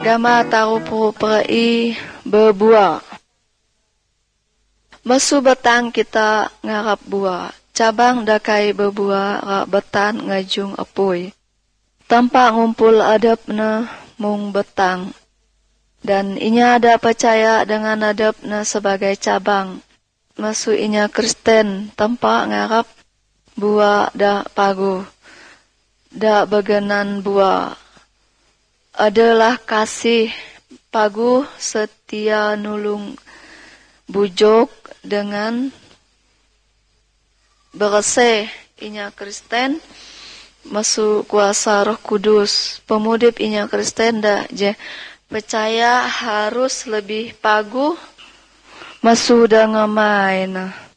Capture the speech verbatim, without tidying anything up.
Gama tarupu prai berbuah. Masu betang kita ngarap buah. Cabang dakai berbuah rak betan ngajung apui. Tampak ngumpul adab na mung betang. Dan inya ada percaya dengan adab na sebagai cabang. Masu inya Kristen tampak ngarap buah dak pagu. Dak begenan buah. Adalah kasih pagu setia nulung bujuk dengan bereseh inya Kristen masuk kuasa Roh Kudus. Pemudip inya Kristen dah je percaya harus lebih pagu masuk dah ngamain.